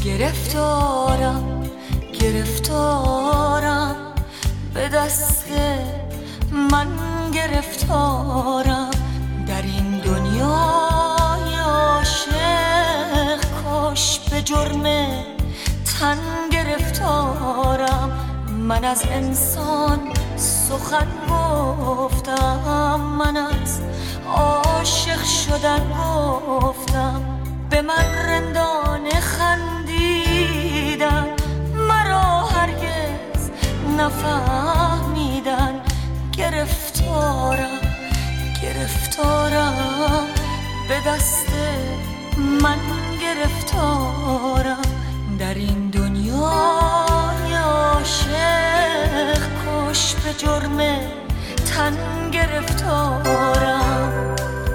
گرفتارم به دست من گرفتارم در این دنیای عاشق کاش به جرم تن گرفتارم من از انسان سخن گفتم من از عاشق شدن گفتم به من رندانه خندیدن مرا هرگز نفهمیدن گرفتارم به دست من گرفتارم در این دنیای عاشق کاش به جرم تن گرفتارم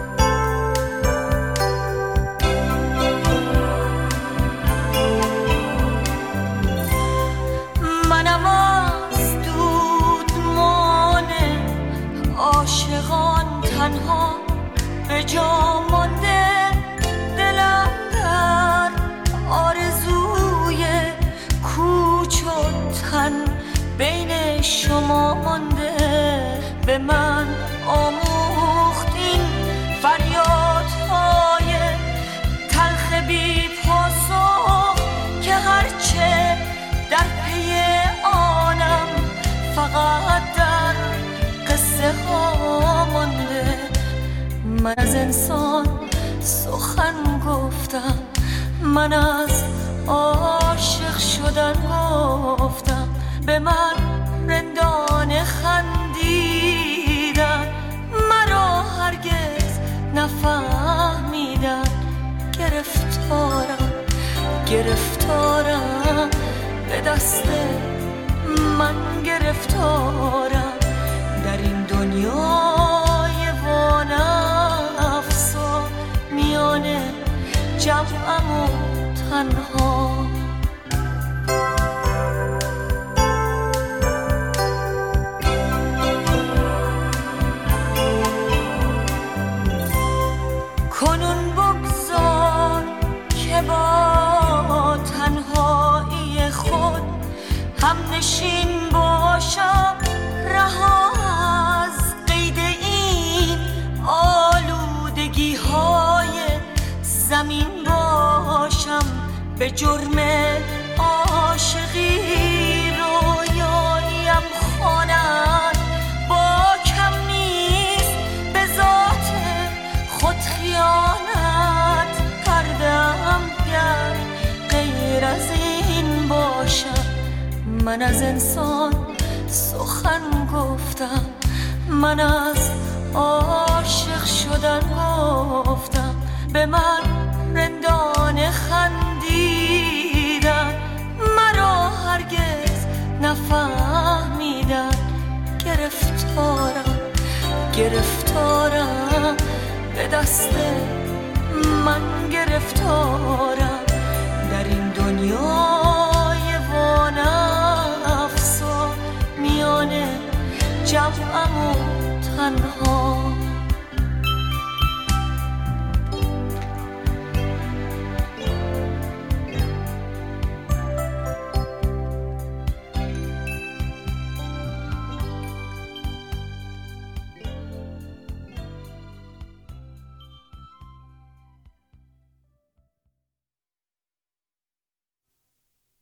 منم از دودمان عاشقان تنها به جا مانده دلم در آرزوی کوچ و تن بین شما مانده به من آموخت این فریادهای تلخ بی پاسخ که هرچه در پی آنم فقط در قصه ها مانده من از انسان سخن گفتم من از عاشق شدن گفتم به من رندانه خندیدن مرا هرگز نفهمیدن گرفتارم به دست من گرفتارم در این دنیای وانفسا میان جمعم و تنها کنون بگذار که با تنهایی خود هم نشین باشم رها از قید این آلودگی های زمین باشم به جرم عاشقی رویاییم خواند با کم نیست به ذات خود خیانت کردم گر غیر از این باشم من از انسان سخن گفتم من از عاشق شدن گفتم به من رندانه خندیدن مرا هرگز نفهمیدن گرفتارم به دست من گرفتارم در این دنیای وانفسا میان جمعم و تنها